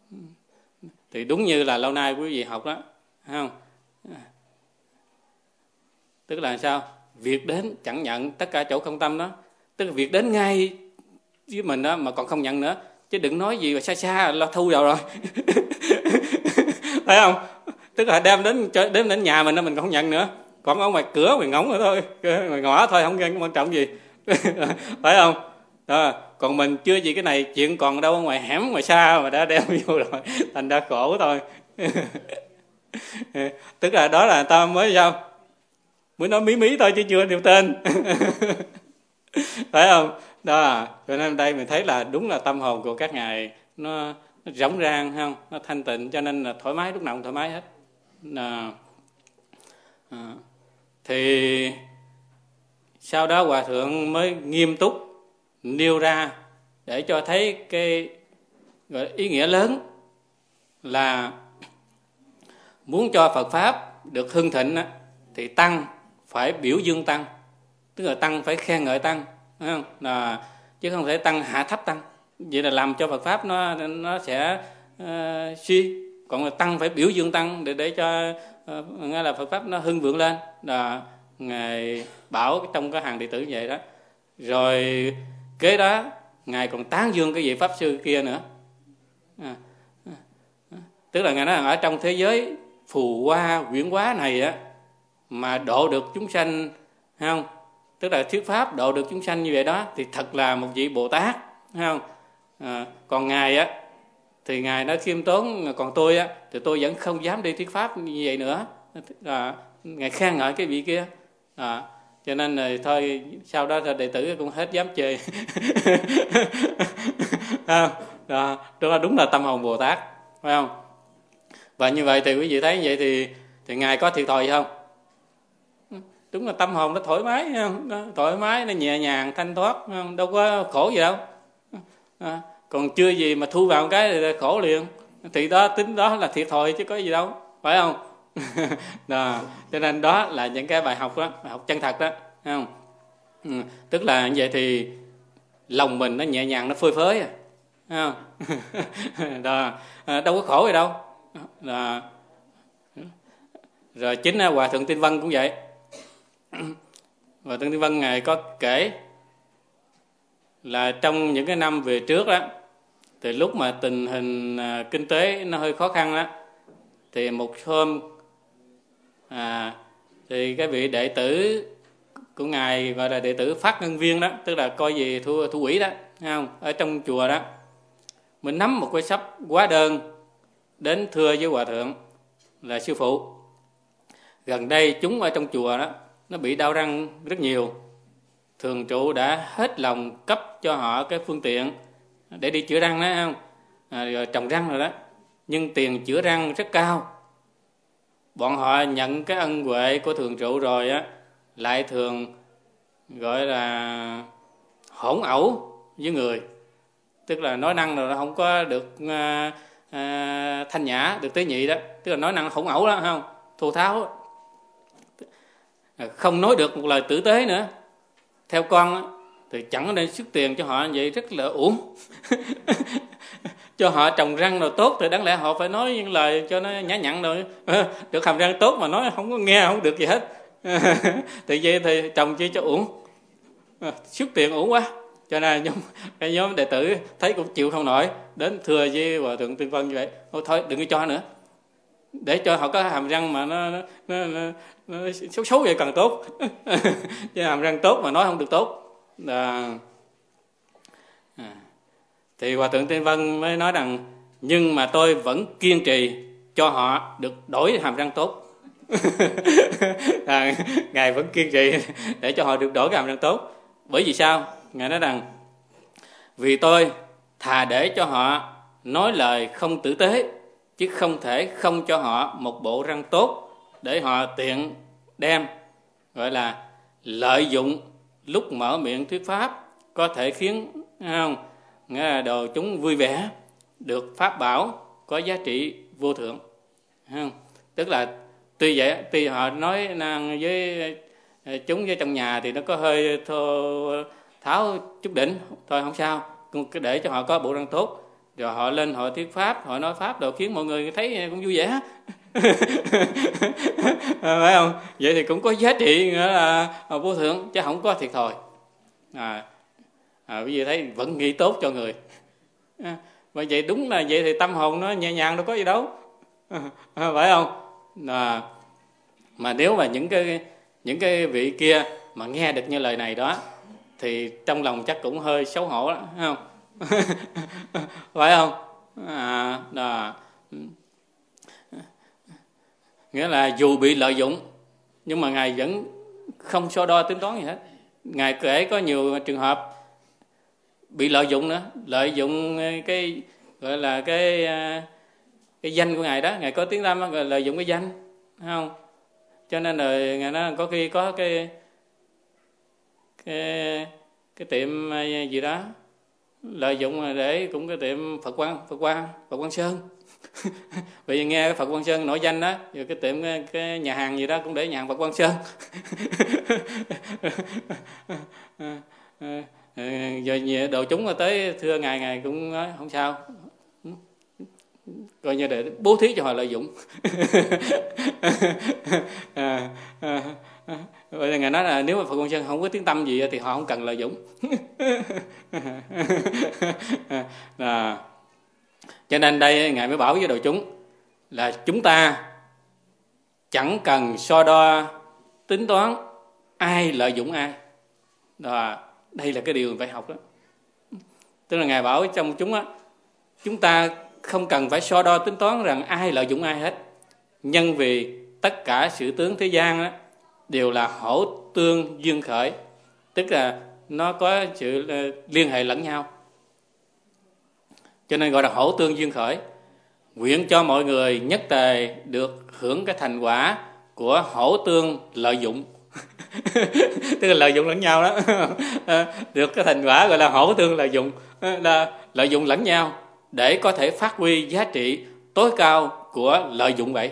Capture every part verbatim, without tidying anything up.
Thì đúng như là lâu nay quý vị học đó, thấy không? Tức là sao? Việc đến chẳng nhận, tất cả chỗ không tâm đó. Tức là việc đến ngay với mình đó mà còn không nhận nữa. Chứ đừng nói gì mà xa xa lo thu vào rồi. Thấy không? Tức là đem đến đem đến nhà mình đó mình còn không nhận nữa. Còn ở ngoài cửa mình ngóng nữa thôi, ngoài ngõ thôi, không quan trọng gì. Phải không? Đó. Còn mình chưa gì cái này, chuyện còn đâu ở ngoài hẻm ngoài xa mà đã đem vô rồi, thành ra khổ thôi. Tức là đó là ta mới sao? Mới nói mí mí thôi chứ chưa điều tên. Phải không? Đó, cho nên đây mình thấy là đúng là tâm hồn của các ngài nó, nó rỗng rang, không? Nó thanh tịnh, cho nên là thoải mái, lúc nào cũng thoải mái hết. À, à, thì sau đó Hòa Thượng mới nghiêm túc nêu ra để cho thấy cái gọi là ý nghĩa lớn là muốn cho Phật Pháp được hưng thịnh thì Tăng phải biểu dương Tăng, tức là Tăng phải khen ngợi Tăng, phải không? Là, chứ không thể Tăng hạ thấp Tăng, vậy là làm cho Phật Pháp nó nó sẽ uh, suy. Còn là Tăng phải biểu dương Tăng để để cho uh, nghe là Phật Pháp nó hưng vượng lên. Là ngài bảo trong cái hàng đệ tử như vậy đó. Rồi kế đó ngài còn tán dương cái vị pháp sư kia nữa. À, à, à. Tức là ngài nói rằng ở trong thế giới phù hoa quyển hóa này á, mà độ được chúng sanh, thấy không? Tức là thuyết pháp độ được chúng sanh như vậy đó thì thật là một vị Bồ Tát, thấy không? À, còn ngài á thì ngài nói khiêm tốn, còn tôi á thì tôi vẫn không dám đi thuyết pháp như vậy nữa. À, ngài khen ngợi cái vị kia. À, cho nên là thôi sau đó đệ tử cũng hết dám chê. À, đó, đó đúng là tâm hồn Bồ Tát, phải không? Và như vậy thì quý vị thấy như vậy thì thì ngài có thiệt thòi không? Đúng là tâm hồn nó thoải mái, không? Nó thoải mái, nó nhẹ nhàng, thanh thoát, không? Đâu có khổ gì đâu. À, còn chưa gì mà thu vào một cái thì khổ liền. Thì đó tính đó là thiệt thòi chứ có gì đâu, phải không? Đó, cho nên đó là những cái bài học đó, bài học chân thật đó, thấy không? Ừ, tức là như vậy thì lòng mình nó nhẹ nhàng, nó phơi phới, à, thấy không? Đó, à, đâu có khổ gì đâu. Đó. Rồi chính Hòa Thượng Tinh Vân cũng vậy. Hòa Thượng Tinh Vân ngài có kể là trong những cái năm về trước đó, thì lúc mà tình hình à, kinh tế nó hơi khó khăn đó, thì một hôm à, thì cái vị đệ tử của ngài gọi là đệ tử phát ngân viên đó, tức là coi gì thu thu quỹ đó, thấy không? Ở trong chùa đó mình nắm một cái sắp hóa đơn đến thưa với Hòa Thượng là sư phụ, gần đây chúng ở trong chùa đó nó bị đau răng rất nhiều, thường trụ đã hết lòng cấp cho họ cái phương tiện để đi chữa răng đó, không? À, rồi trồng răng rồi đó, nhưng tiền chữa răng rất cao. Bọn họ nhận cái ân huệ của thường trụ rồi á, lại thường gọi là hỗn ẩu với người, tức là nói năng rồi nó không có được à, à, thanh nhã, được tế nhị đó, tức là nói năng hỗn ẩu đó, không? Thô tháo, không nói được một lời tử tế nữa. Theo con á, thì chẳng nên xuất tiền cho họ như vậy rất là uổng. Cho họ trồng răng rồi tốt thì đáng lẽ họ phải nói những lời cho nó nhã nhặn rồi. Được hàm răng tốt mà nói không có nghe, không được gì hết. Thì vậy thì trồng chi cho uổng, xuất tiền uổng quá. Cho nên nhóm, cái nhóm đệ tử thấy cũng chịu không nổi, đến thưa với Hòa Thượng Tinh Vân như vậy. Thôi, thôi đừng có cho nữa, để cho họ có hàm răng mà nó, nó, nó, nó, nó xấu xấu vậy càng tốt. Chứ hàm răng tốt mà nói không được tốt. À, à. Thì Hòa Thượng Tinh Vân mới nói rằng nhưng mà tôi vẫn kiên trì cho họ được đổi hàm răng tốt. À, Ngài vẫn kiên trì để cho họ được đổi cái hàm răng tốt. Bởi vì sao? Ngài nói rằng vì tôi thà để cho họ nói lời không tử tế, chứ không thể không cho họ một bộ răng tốt để họ tiện đem, gọi là lợi dụng lúc mở miệng thuyết pháp, có thể khiến không, nghĩa là đồ chúng vui vẻ, được pháp bảo có giá trị vô thượng, không? Tức là tuy vậy, tuy họ nói năng với chúng với trong nhà thì nó có hơi thô tháo chút đỉnh thôi, không sao, để cho họ có bộ răng tốt. rồi họ lên họ thuyết pháp, họ nói pháp rồi khiến mọi người thấy cũng vui vẻ. Phải không? Vậy thì cũng có giá trị, nghĩa là vô thượng, chứ không có thiệt thòi. À, à, bây giờ thấy vẫn nghĩ tốt cho người. À, và vậy đúng là vậy thì tâm hồn nó nhẹ nhàng, đâu có gì đâu. À, phải không? À, mà nếu mà những cái những cái vị kia mà nghe được như lời này đó thì trong lòng chắc cũng hơi xấu hổ đó, phải không? Phải không? À, đó. Nghĩa là dù bị lợi dụng nhưng mà Ngài vẫn không so đo tính toán gì hết. Ngài kể có nhiều trường hợp bị lợi dụng nữa, lợi dụng cái gọi là cái cái danh của Ngài đó, Ngài có tiếng tăm đó, lợi dụng cái danh, phải không? Cho nên là Ngài nói có khi có cái cái cái tiệm gì đó lợi dụng để cũng cái tiệm Phật Quang Phật Quang Phật Quang Sơn. Bởi vì nghe Phật Quang Sơn nổi danh đó, rồi cái tiệm cái nhà hàng gì đó cũng để nhà hàng Phật Quang Sơn. Rồi đồ chúng tới thưa Ngài, Ngài cũng nói không sao, coi như để bố thí cho họ lợi dụng. à, à, à, Vậy là Ngài nói là nếu mà Phật Quang Sơn không có tiếng tâm gì thì họ không cần lợi dụng. à, Cho nên đây Ngài mới bảo với đội chúng là chúng ta chẳng cần so đo tính toán ai lợi dụng ai. Đó, đây là cái điều phải học đó. Tức là Ngài bảo trong chúng á, chúng ta không cần phải so đo tính toán rằng ai lợi dụng ai hết. Nhân vì tất cả sự tướng thế gian á, đều là hỗ tương duyên khởi, tức là nó có sự liên hệ lẫn nhau, cho nên gọi là hỗ tương duyên khởi. Nguyện cho mọi người nhất tề được hưởng cái thành quả của hỗ tương lợi dụng. Tức là lợi dụng lẫn nhau đó. Được cái thành quả gọi là hỗ tương lợi dụng, là lợi dụng lẫn nhau để có thể phát huy giá trị tối cao của lợi dụng vậy.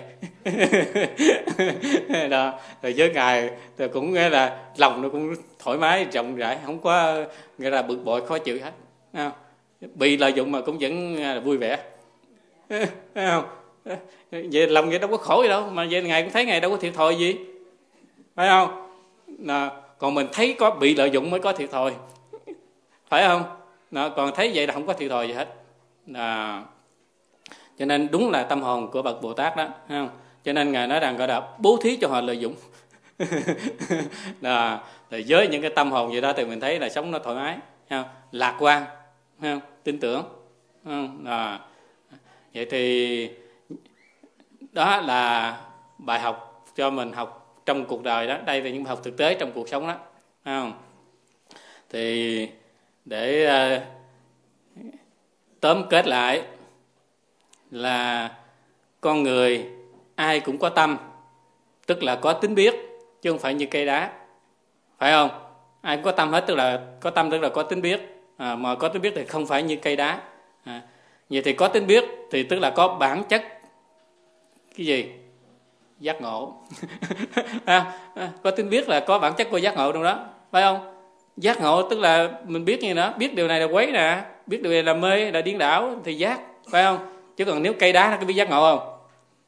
Đó. Rồi với Ngài thì cũng nghĩa là lòng nó cũng thoải mái rộng rãi, không có nghĩa là bực bội khó chịu hết. Không? Bị lợi dụng mà cũng vẫn là vui vẻ. Không? Vậy lòng vậy đâu có khổ gì đâu, mà vậy Ngài cũng thấy Ngài đâu có thiệt thòi gì, phải không? Đó. Còn mình thấy có bị lợi dụng mới có thiệt thòi, phải không? Đó. Còn thấy vậy là không có thiệt thòi gì hết. Đó. Cho nên đúng là tâm hồn của bậc Bồ Tát đó, thấy không? Cho nên Ngài nói rằng gọi là bố thí cho họ lợi dụng. Đó. Rồi với những cái tâm hồn vậy đó thì mình thấy là sống nó thoải mái, thấy không? Lạc quan, thấy không? Tin tưởng, thấy không? Đó. Vậy thì đó là bài học cho mình học trong cuộc đời đó. Đây là những bài học thực tế trong cuộc sống đó, thấy không? Thì để uh, tóm kết lại là con người ai cũng có tâm, tức là có tính biết, chứ không phải như cây đá, phải không? Ai cũng có tâm hết, tức là có tâm tức là có tính biết, à, mà có tính biết thì không phải như cây đá. À, vậy thì có tính biết thì tức là có bản chất cái gì? Giác ngộ. à, à, có tính biết là có bản chất của giác ngộ trong đó, phải không? Giác ngộ tức là mình biết như đó, biết điều này là quấy nè, biết điều này là mê, là điên đảo thì giác, phải không? Chứ còn nếu cây đá nó có biết giác ngộ không?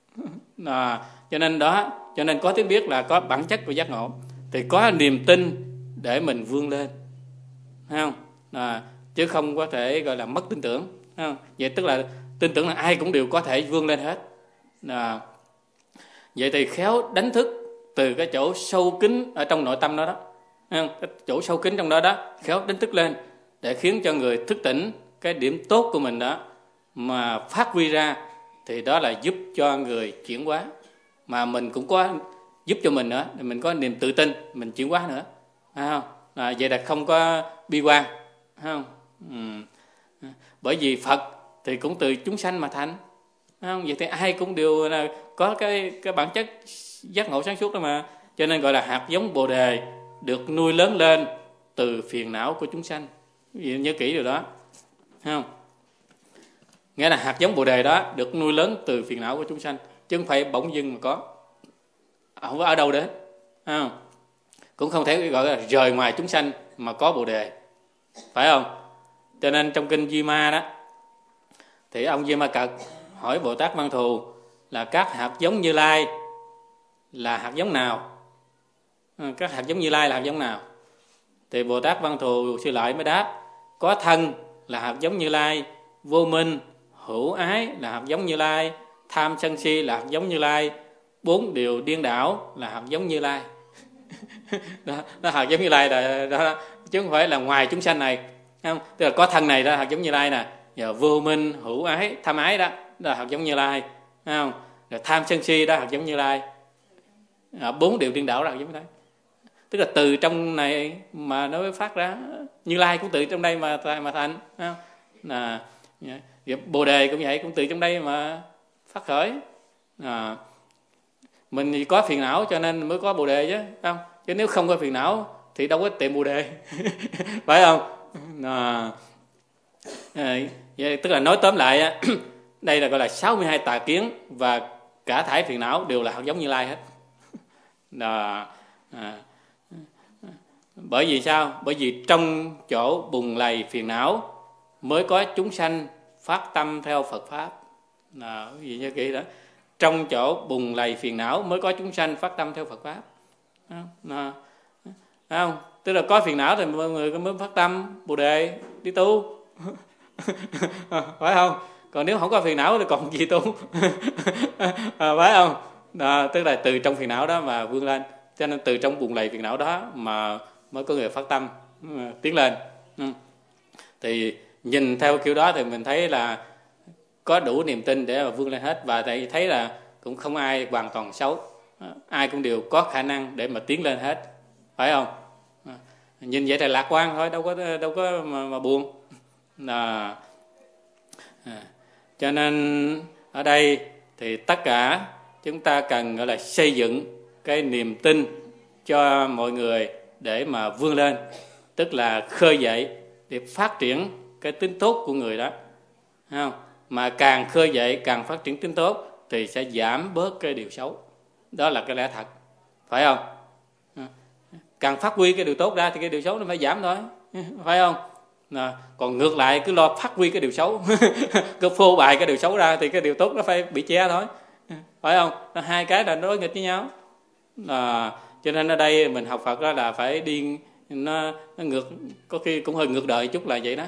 À, cho nên đó, cho nên có tiếng biết là có bản chất của giác ngộ, thì có niềm tin để mình vươn lên, thấy không? À, chứ không có thể gọi là mất tin tưởng, thấy không? Vậy tức là tin tưởng là ai cũng đều có thể vươn lên hết. À, vậy thì khéo đánh thức từ cái chỗ sâu kín ở trong nội tâm đó đó, thấy không? Cái chỗ sâu kín trong đó đó, khéo đánh thức lên để khiến cho người thức tỉnh cái điểm tốt của mình đó mà phát huy ra, thì đó là giúp cho người chuyển hóa, mà mình cũng có giúp cho mình nữa, để mình có niềm tự tin mình chuyển hóa nữa, phải không? À, vậy là không có bi quan, phải không? Ừ. Bởi vì Phật thì cũng từ chúng sanh mà thành, phải không? Vậy thì ai cũng đều là có cái cái bản chất giác ngộ sáng suốt đó mà, cho nên gọi là hạt giống Bồ đề được nuôi lớn lên từ phiền não của chúng sanh. Nhớ kỹ điều đó, thấy không? Nghĩa là hạt giống Bồ đề đó được nuôi lớn từ phiền não của chúng sanh, chứ không phải bỗng dưng mà có, không có ở đâu đến, thấy không? Cũng không thể gọi là rời ngoài chúng sanh mà có Bồ đề, phải không? Cho nên trong kinh Di Ma đó, Thì ông Di Ma Cật hỏi Bồ Tát Văn Thù là các hạt giống Như Lai là hạt giống nào? Các hạt giống Như Lai là hạt giống nào? Thì Bồ Tát Văn Thù Sư Lợi mới đáp: có thân là hạt giống Như Lai, vô minh, hữu ái là hạt giống Như Lai, tham sân si là hạt giống Như Lai, bốn điều điên đảo là hạt giống Như Lai. đó, đó hạt giống Như Lai là đó, đó, chứ không phải là ngoài chúng sanh này, không? Tức là có thân này đó hạt giống Như Lai nè, giờ vô minh, hữu ái, tham ái đó, đó là hạt giống Như Lai, không? Rồi tham sân si đó hạt giống Như Lai, à, bốn điều điên đảo là hạt giống Như Lai. Tức là từ trong này mà nó mới phát ra, Như Lai cũng từ trong đây mà mà thành, không? Là Bồ Đề cũng vậy, cũng từ trong đây mà phát khởi. À, mình thì có phiền não cho nên mới có Bồ Đề chứ, không? Chứ nếu không có phiền não thì đâu có tìm Bồ Đề, phải không? À, vậy tức là nói tóm lại, đây là gọi là sáu mươi hai tà kiến và cả thải phiền não đều là hạt giống Như Lai hết. À, à, bởi vì sao? Bởi vì trong chỗ bùn lầy phiền não mới có chúng sanh phát tâm theo Phật Pháp. À, quý vị nhớ kỹ đó. Trong chỗ bùn lầy phiền não mới có chúng sanh phát tâm theo Phật Pháp. À, không? Tức là có phiền não thì mọi người mới phát tâm Bồ Đề đi tu. Phải không? Còn nếu không có phiền não thì còn gì tu. À, phải không? À, tức là từ trong phiền não đó mà vươn lên. Cho nên từ trong bùn lầy phiền não đó mà mới có người phát tâm uh, tiến lên. Ừ. Thì nhìn theo kiểu đó thì mình thấy là có đủ niềm tin để mà vươn lên hết. Và tại thấy là cũng không ai hoàn toàn xấu, ai cũng đều có khả năng để mà tiến lên hết, phải không? À, nhìn vậy thì lạc quan thôi, đâu có đâu có mà, mà buồn. À, à, cho nên ở đây thì tất cả chúng ta cần gọi là xây dựng cái niềm tin cho mọi người để mà vươn lên, tức là khơi dậy để phát triển cái tính tốt của người đó, không? Mà càng khơi dậy, càng phát triển tính tốt thì sẽ giảm bớt cái điều xấu. Đó là cái lẽ thật, phải không? Càng phát huy cái điều tốt ra thì cái điều xấu nó phải giảm thôi, phải không? À, còn ngược lại cứ lo phát huy cái điều xấu, cứ phô bày cái điều xấu ra thì cái điều tốt nó phải bị che thôi, phải không? Nó hai cái là đối nghịch với nhau. À, cho nên ở đây mình học Phật đó là phải đi nó, nó ngược, có khi cũng hơi ngược đời chút là vậy đó.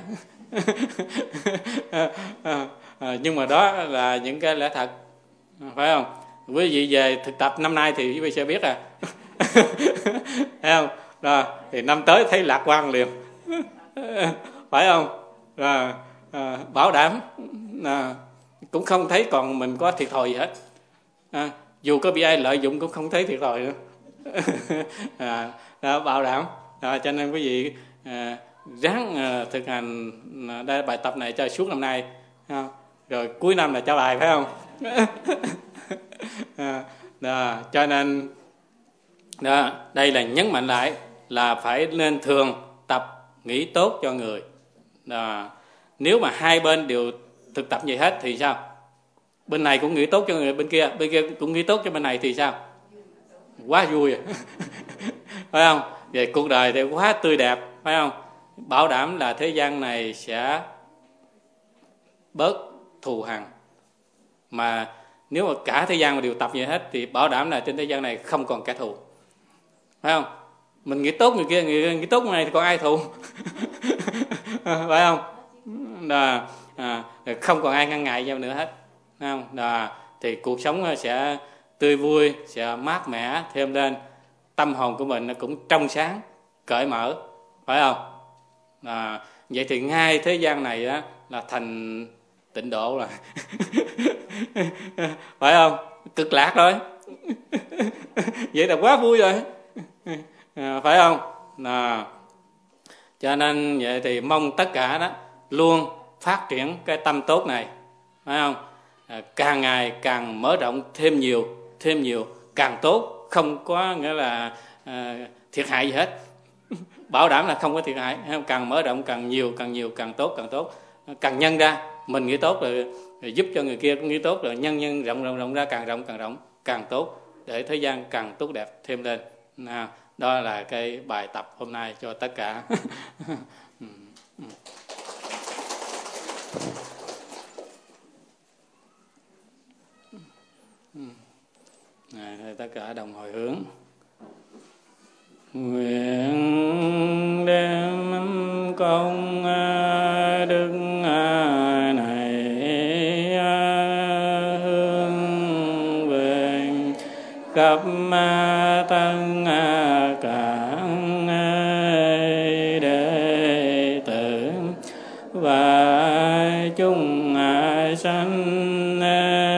à, à, à, nhưng mà đó là những cái lẽ thật, phải không? Quý vị về thực tập năm nay thì quý vị sẽ biết à. Thấy không? Rồi, thì năm tới thấy lạc quan liền. Phải không? Rồi, à, bảo đảm à, cũng không thấy còn mình có thiệt thòi gì hết. À, dù có bị ai lợi dụng cũng không thấy thiệt thòi nữa. À, đó, bảo đảm. À, cho nên quý vị à, ráng à, thực hành à, bài tập này cho suốt năm nay, à, rồi cuối năm là trả bài, phải không? À, đó, cho nên đó, đây là nhấn mạnh lại là phải nên thường tập nghĩ tốt cho người. Đó, nếu mà hai bên đều thực tập vậy hết thì sao? Bên này cũng nghĩ tốt cho người bên kia, bên kia cũng nghĩ tốt cho bên này thì sao? Quá vui. Phải không? Về cuộc đời thì quá tươi đẹp, phải không? Bảo đảm là thế gian này sẽ bớt thù hằn. Mà nếu mà cả thế gian mà đều tập vậy hết thì bảo đảm là trên thế gian này không còn kẻ thù, phải không? Mình nghĩ tốt người kia, người nghĩ tốt người này thì còn ai thù? Phải không? Đó, à, không còn ai ngăn ngại nhau nữa hết, phải không? Đó, thì cuộc sống sẽ tươi vui, sẽ mát mẻ thêm lên, tâm hồn của mình nó cũng trong sáng, cởi mở, phải không? À, vậy thì ngay thế gian này đó là thành tịnh độ rồi. Phải không? Cực lạc rồi. Vậy là quá vui rồi, à, phải không? À, cho nên vậy thì mong tất cả đó luôn phát triển cái tâm tốt này, phải không? À, càng ngày càng mở rộng thêm nhiều, thêm nhiều càng tốt, không có nghĩa là à, thiệt hại gì hết. Bảo đảm là không có thiệt hại, càng mở rộng càng nhiều, càng nhiều càng tốt, càng tốt, càng nhân ra mình nghĩ tốt rồi, rồi giúp cho người kia cũng nghĩ tốt, rồi nhân nhân rộng rộng rộng ra, càng rộng càng rộng càng tốt, để thế gian càng tốt đẹp thêm lên. Nào, đó là cái bài tập hôm nay cho tất cả. Này, tất cả đồng hồi hướng. Nguyện đem công đức này hướng về khắp tất cả đệ tử và chúng sanh